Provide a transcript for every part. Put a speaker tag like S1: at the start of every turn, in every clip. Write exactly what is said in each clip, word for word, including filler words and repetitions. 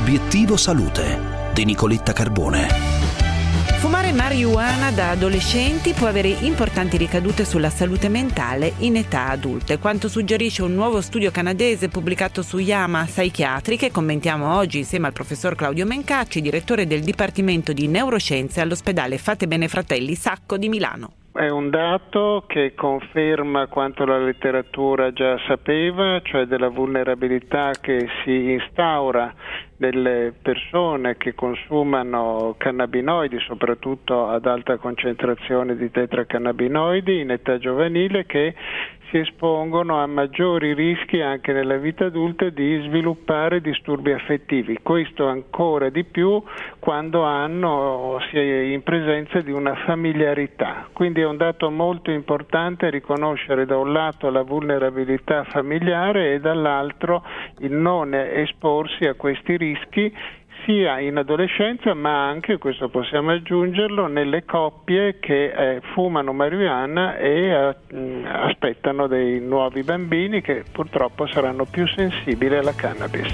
S1: Obiettivo Salute di Nicoletta Carbone.
S2: Fumare marijuana da adolescenti può avere importanti ricadute sulla salute mentale in età adulte, quanto suggerisce un nuovo studio canadese pubblicato su JAMA Psychiatry, che commentiamo oggi insieme al professor Claudio Mencacci, direttore del Dipartimento di Neuroscienze all'ospedale Fatebenefratelli Fratelli Sacco di Milano.
S3: È un dato che conferma quanto la letteratura già sapeva, cioè della vulnerabilità che si instaura nelle persone che consumano cannabinoidi, soprattutto ad alta concentrazione di tetracannabinoidi in età giovanile, che si espongono a maggiori rischi anche nella vita adulta di sviluppare disturbi affettivi. Questo ancora di più quando hanno si è in presenza di una familiarità. Quindi è un dato molto importante riconoscere da un lato la vulnerabilità familiare e dall'altro il non esporsi a questi rischi sia in adolescenza, ma anche, questo possiamo aggiungerlo, nelle coppie che eh, fumano marijuana e eh, aspettano dei nuovi bambini che purtroppo saranno più sensibili alla cannabis.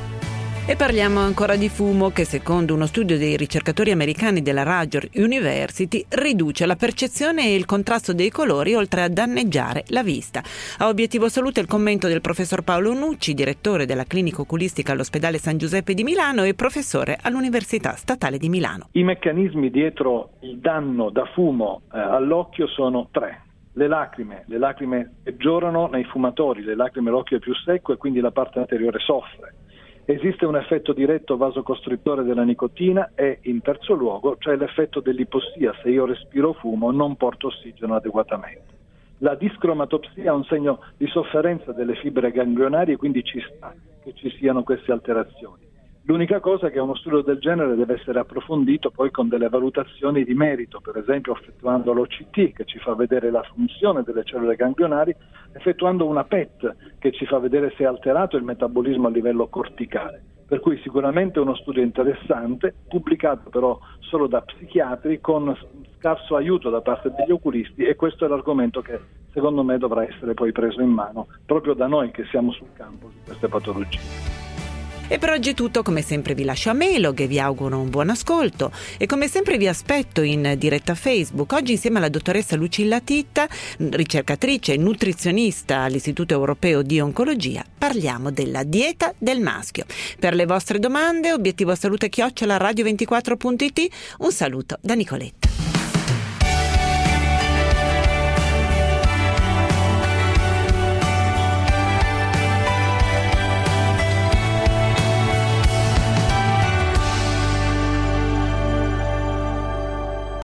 S2: E parliamo ancora di fumo che, secondo uno studio dei ricercatori americani della Rutgers University, riduce la percezione e il contrasto dei colori oltre a danneggiare la vista. A Obiettivo Salute il commento del professor Paolo Nucci, direttore della clinica oculistica all'ospedale San Giuseppe di Milano e professore all'Università Statale di Milano.
S4: I meccanismi dietro il danno da fumo eh, all'occhio sono tre. Le lacrime, le lacrime peggiorano nei fumatori, le lacrime l'occhio è più secco e quindi la parte anteriore soffre. Esiste un effetto diretto vasocostrittore della nicotina e, in terzo luogo, c'è l'effetto dell'ipossia. Se io respiro fumo non porto ossigeno adeguatamente. La discromatopsia è un segno di sofferenza delle fibre ganglionarie, quindi ci sta che ci siano queste alterazioni. L'unica cosa è che uno studio del genere deve essere approfondito poi con delle valutazioni di merito, per esempio effettuando l'O C T che ci fa vedere la funzione delle cellule ganglionari, effettuando una P E T che ci fa vedere se è alterato il metabolismo a livello corticale. Per cui sicuramente uno studio interessante, pubblicato però solo da psichiatri con scarso aiuto da parte degli oculisti, e questo è l'argomento che secondo me dovrà essere poi preso in mano proprio da noi che siamo sul campo di queste patologie.
S2: E per oggi è tutto, come sempre vi lascio a Melog e vi auguro un buon ascolto e come sempre vi aspetto in diretta Facebook, oggi insieme alla dottoressa Lucilla Titta, ricercatrice e nutrizionista all'Istituto Europeo di Oncologia, parliamo della dieta del maschio. Per le vostre domande, obiettivo salute chiocciola radio ventiquattro punto it, un saluto da Nicoletta.